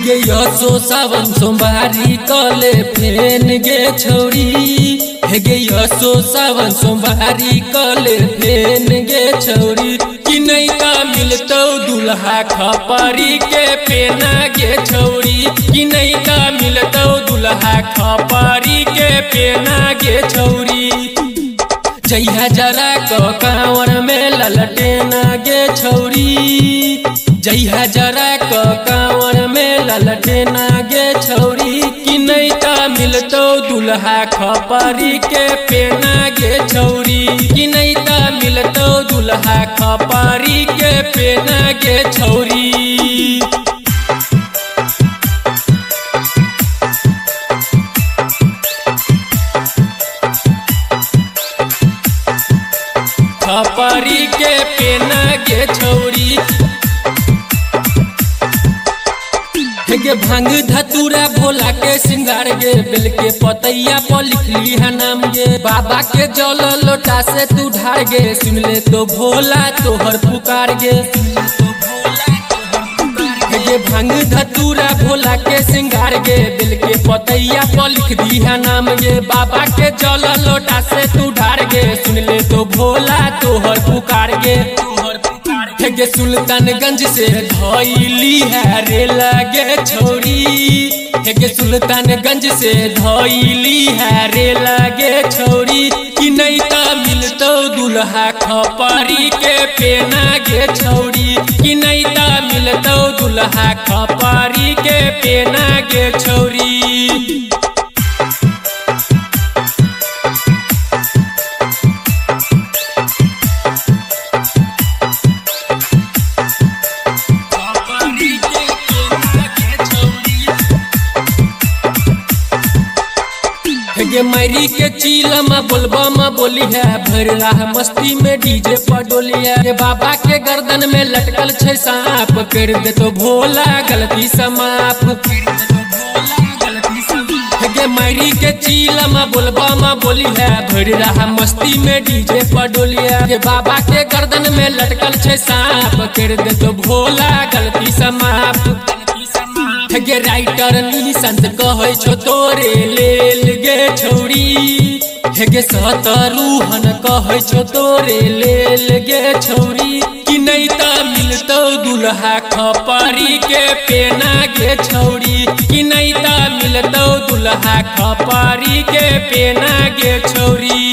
गे यसो सावन सोमवारी कले फेन गे छौरी गे यसो सावन सोमवारी कले फेन गे छौरी कि नहीं का मिलतौ दुल्हा खपरी के पेना गे छौरी कि नहीं का मिलतौ दुल्हा खपरी के पेना गे छौरी जइहा जरा कांवर में ललटेना गे छौरी जइहा जरा कांवर में ललटेना गे छौरी कि नहीं का मिलतौ दुल्हा खपरी के पेना गे छौरी कि नहीं का मिलतौ दुल्हा खपरी के पेना गे छौरी खपरी के पेना गे छौरी गे भांग धतूरा भोला के सिंगार गे बेल के पतैया पर लिखली है नाम गे बाबा के जल लोटा से तू ढार गे सुन ले तो भोला तोहर पुकार गे गे भांग धतूरा भोला के सिंगार गे बेल के पतैया पर लिख दी है नाम गे बाबा के जल लोटा से तू ढार गे सुन ले तो भोला तोहर पुकार गे गे सुल्तानगंज से धइली है रे लगे छौरी गे सुल्तानगंज से धइली है रे लगे छौरी कि नहीं का मिलतौ दुल्हा खपरी के पेना गे छौरी कि नहीं का मिलतौ दुल्हा खपरी के पेना गे छौरी गे मैरी के चीलमा बोलबमा बोली है भर रहा मस्ती में डीजे पर डोली है बाबा के गर्दन में लटकल छे सांप कर दे तो भोला गलती समाप गे मैरी के चीलमा बोलबमा बोली है भर रहा मस्ती में डीजे पर डोली है बाबा के गर्दन में लटकल छे सांप कर दे तो भोला गलती समाप गे राइटर निशंत कहे छो तोरे लेल गे छौरी गे सतरूहन कहे छो तोरे लेल गे छौरी कि नहीं ता मिलतौ दुल्हा खपरी के पेना गे छौरी कि नहीं ता मिलतौ दुल्हा खपरी के पेना गे छौरी।